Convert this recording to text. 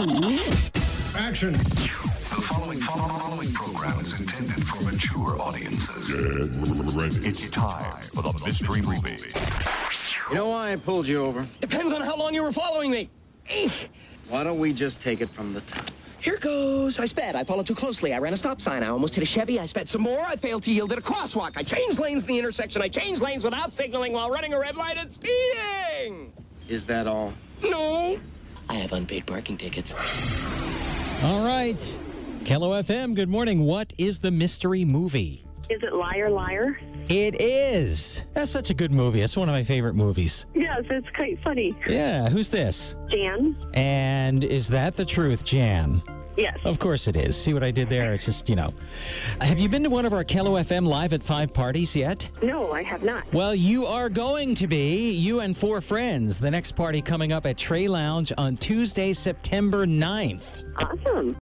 Action. The following program is intended for mature audiences. It's time for the mystery movie. You know why I pulled you over? Depends on how long you were following me. Why don't we just take it from the top? Here goes. I sped. I followed too closely. I ran a stop sign. I almost hit a Chevy. I sped some more. I failed to yield at a crosswalk. I changed lanes in the intersection. I changed lanes without signaling while running a red light and speeding. Is that all? No. I have unpaid parking tickets. All right. Kello FM, good morning. What is the mystery movie? Is it Liar Liar? It is. That's such a good movie. It's one of my favorite movies. Yes, it's quite funny. Yeah, who's this? Jan? And is that the truth, Jan? Yes. Of course it is. See what I did there? It's just, Have you been to one of our Kello FM Live at 5 parties yet? No, I have not. Well, you are going to be, you and 4 friends. The next party coming up at Trey Lounge on Tuesday, September 9th. Awesome.